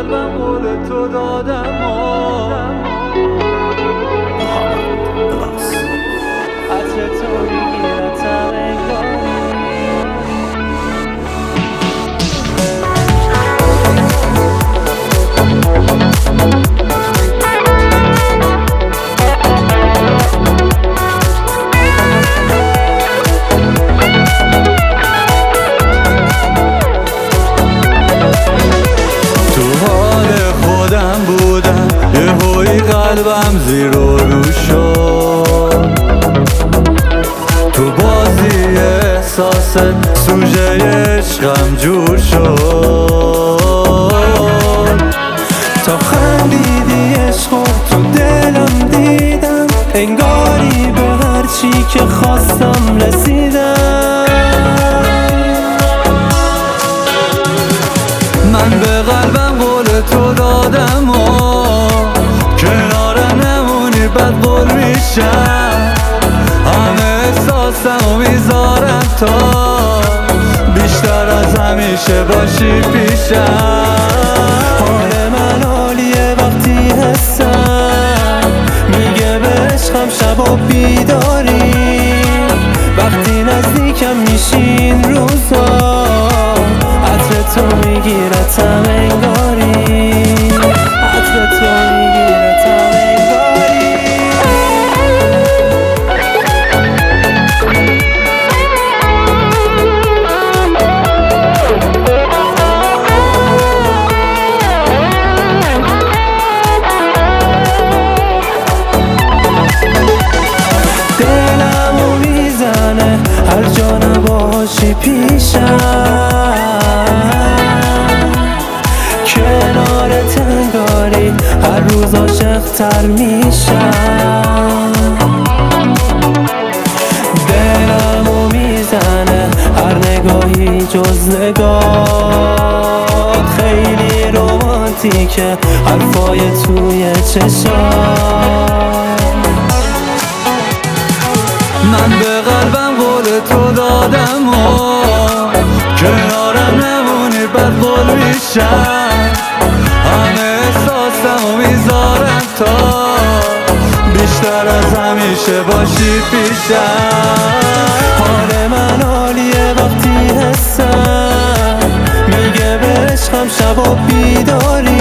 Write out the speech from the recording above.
قلبم قول تو دادم عطر تو میگیرتم انگاری قلبم زیر و رو شد تو بازی احساست سوژه عشقم جور شد تا خندیدی عشقو تو دلم دیدم انگاری به هرچی که خواستم رسیدم من به قلبم قول تو دادم بعد قول میشم همه احساسمو میذارم تا بیشتر از همیشه باشی پیشم حال من عالیه وقتی حسم میگه به عشقم شب و بیداری وقتی نزدیکم میشین روزا عطر تو میگیرتم انگاری عطر تو میگیرتم هر جا نباشی پیشم کنار تنگاری هر روز عاشق‌تر میشم دلمو میزنه هر نگاهی جز نگاه خیلی رومانتیکه حرفای توی چشام من به قلبم قول تو دادم کنارم نمونی بعد قول میشم همه احساسمو میذارم تا بیشتر از همیشه باشی پیشم حال من عالیه وقتی حسم میگه به عشقم شب و بیداری